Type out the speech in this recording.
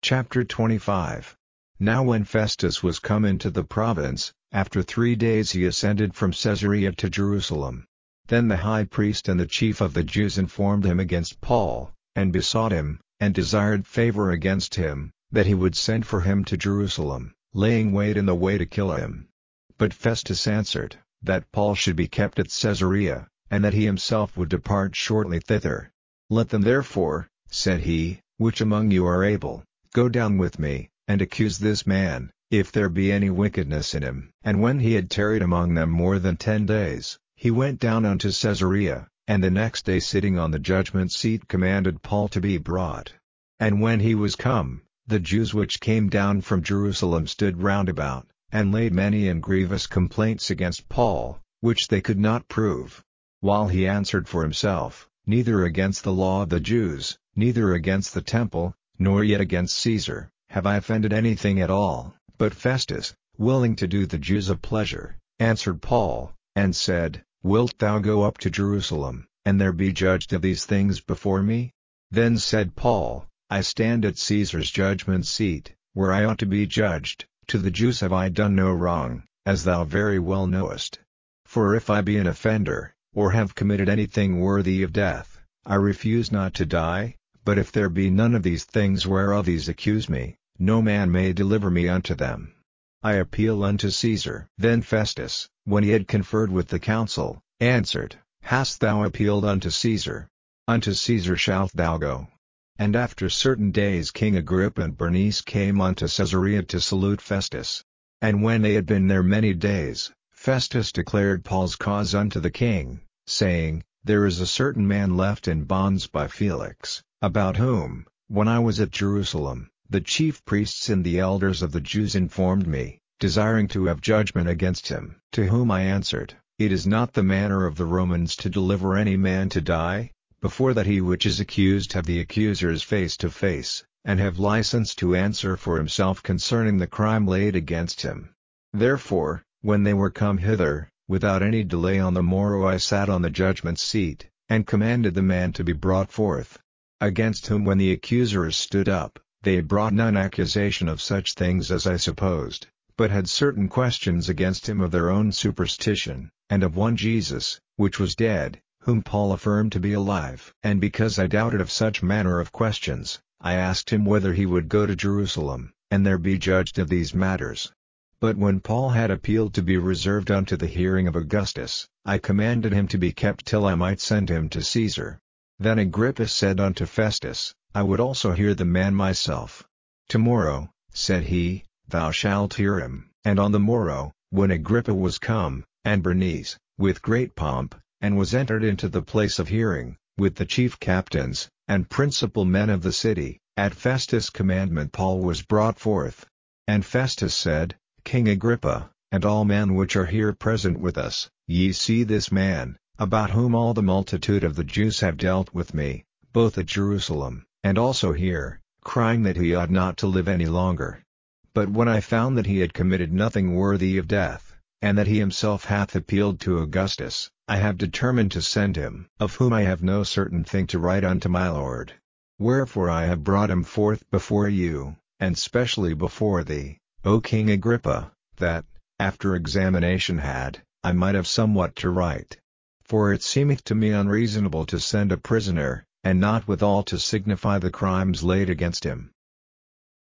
Chapter 25. Now when Festus was come into the province, after 3 days he ascended from Caesarea to Jerusalem. Then the high priest and the chief of the Jews informed him against Paul, and besought him, and desired favor against him, that he would send for him to Jerusalem, laying wait in the way to kill him. But Festus answered, that Paul should be kept at Caesarea, and that he himself would depart shortly thither. Let them therefore, said he, which among you are able, go down with me, and accuse this man, if there be any wickedness in him. And when he had tarried among them more than 10 days, he went down unto Caesarea, and the next day sitting on the judgment seat commanded Paul to be brought. And when he was come, the Jews which came down from Jerusalem stood round about, and laid many and grievous complaints against Paul, which they could not prove. While he answered for himself, neither against the law of the Jews, neither against the temple, nor yet against Caesar, have I offended anything at all. But Festus, willing to do the Jews a pleasure, answered Paul, and said, Wilt thou go up to Jerusalem, and there be judged of these things before me? Then said Paul, I stand at Caesar's judgment seat, where I ought to be judged. To the Jews have I done no wrong, as thou very well knowest. For if I be an offender, or have committed anything worthy of death, I refuse not to die. But if there be none of these things whereof these accuse me, no man may deliver me unto them. I appeal unto Caesar. Then Festus, when he had conferred with the council, answered, Hast thou appealed unto Caesar? Unto Caesar shalt thou go. And after certain days King Agrippa and Bernice came unto Caesarea to salute Festus. And when they had been there many days, Festus declared Paul's cause unto the king, saying, There is a certain man left in bonds by Felix, about whom, when I was at Jerusalem, the chief priests and the elders of the Jews informed me, desiring to have judgment against him. To whom I answered, It is not the manner of the Romans to deliver any man to die, before that he which is accused have the accusers face to face, and have license to answer for himself concerning the crime laid against him. Therefore, when they were come hither, without any delay on the morrow I sat on the judgment seat, and commanded the man to be brought forth. Against whom when the accusers stood up, they brought none accusation of such things as I supposed, but had certain questions against him of their own superstition, and of one Jesus, which was dead, whom Paul affirmed to be alive. And because I doubted of such manner of questions, I asked him whether he would go to Jerusalem, and there be judged of these matters. But when Paul had appealed to be reserved unto the hearing of Augustus, I commanded him to be kept till I might send him to Caesar. Then Agrippa said unto Festus, I would also hear the man myself. Tomorrow, said he, thou shalt hear him. And on the morrow, when Agrippa was come, and Bernice, with great pomp, and was entered into the place of hearing, with the chief captains, and principal men of the city, at Festus' commandment Paul was brought forth. And Festus said, King Agrippa, and all men which are here present with us, ye see this man, about whom all the multitude of the Jews have dealt with me, both at Jerusalem, and also here, crying that he ought not to live any longer. But when I found that he had committed nothing worthy of death, and that he himself hath appealed to Augustus, I have determined to send him, of whom I have no certain thing to write unto my lord. Wherefore I have brought him forth before you, and specially before thee, O King Agrippa, that, after examination had, I might have somewhat to write. For it seemeth to me unreasonable to send a prisoner, and not withal to signify the crimes laid against him.